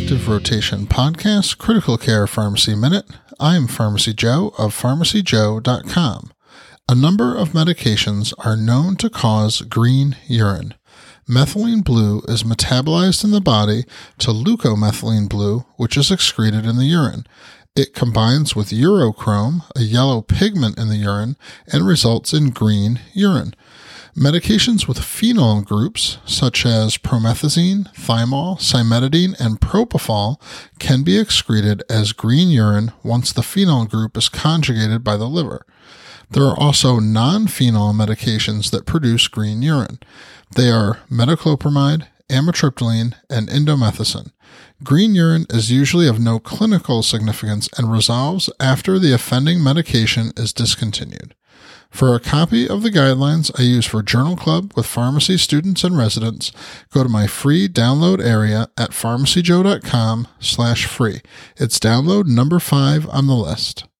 Active Rotation Podcast, Critical Care Pharmacy Minute. I'm Pharmacy Joe of PharmacyJoe.com. A number of medications are known to cause green urine. Methylene blue is metabolized in the body to leukomethylene blue, which is excreted in the urine. It combines with urochrome, a yellow pigment in the urine, and results in green urine. Medications with phenol groups, such as promethazine, thymol, cimetidine, and propofol, can be excreted as green urine once the phenol group is conjugated by the liver. There are also non-phenol medications that produce green urine. They are metoclopramide, amitriptyline, and indomethacin. Green urine is usually of no clinical significance and resolves after the offending medication is discontinued. For a copy of the guidelines I use for Journal Club with pharmacy students and residents, go to my free download area at pharmacyjoe.com/free. It's download number 5 on the list.